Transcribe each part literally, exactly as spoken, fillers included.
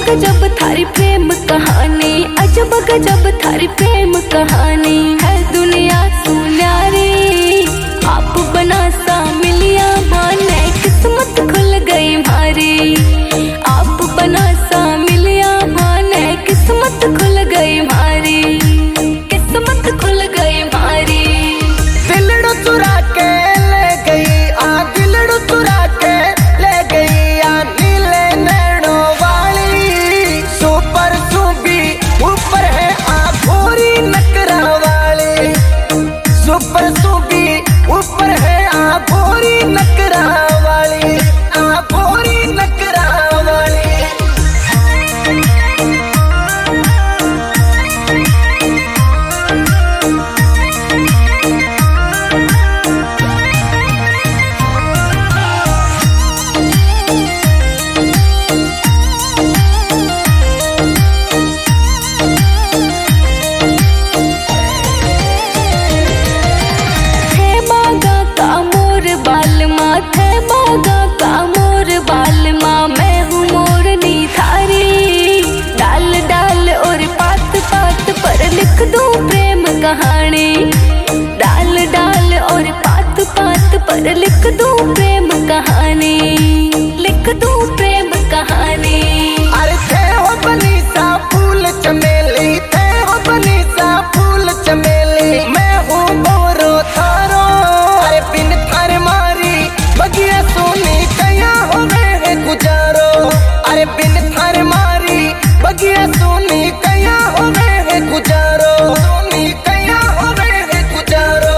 गजब थारी प्रेम कहानी, अजब गजब थारी प्रेम कहानी है दुनिया सुन्यारी। आप बना सा मिलिया माने किस्मत खुल गई मारी। आप बना सा मिलिया माने किस्मत खुल गई मारी, किस्मत खुल गई मारी। दिलड़ू चुरा के ले गई आ, दिलड़ू चुरा के ले गई आ, नीले नैनों वाली। सुपर सुबी ऊपर है आ भूरी नकरा वाली। सुपर सुबी ऊपर है आ भूरी नकरा वाली, आ भूरी नकरा वाली। माथे बागा का मोर बाल माँ, मैं हूँ मोरनी थारी। डाल डाल और पात पात पर लिख दूँ प्रेम कहानी। डाल डाल और पात पात पर लिख दूँ प्रेम कहानी, लिख दूँ प्रेम कहानी। अरे थे हो बनी सा फूल चमेली, थे हो बनी सा फूल चमेली। मैं हूँ बोरो थारो, अरे बिन थार मारी बगिया सोनी कया हो है गुजारो। अरे बिन थार मारी बगिया सोनी कया हो है गुजारो, सोनी कया हो है गुजारो।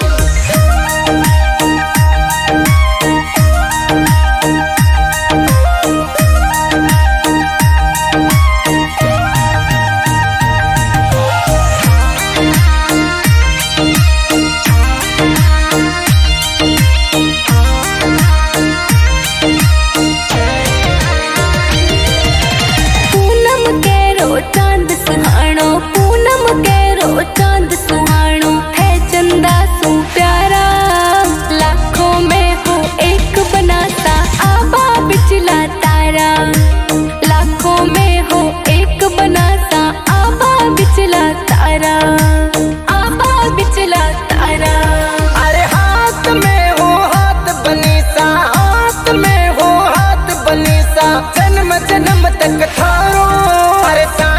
चांद सुहानो, पूनम केरो चांद सुहानो है चंदा सु प्यारा। लाखों में हो एक बनाता आबा बिचला तारा। लाखों में हो एक बनाता आबा बिचला तारा, आबा बिचला तारा। अरे हाथ में हो हाथ बनी सा, हाथ में हो हाथ बनी सा, जन्म जन्म तक थारो। अरे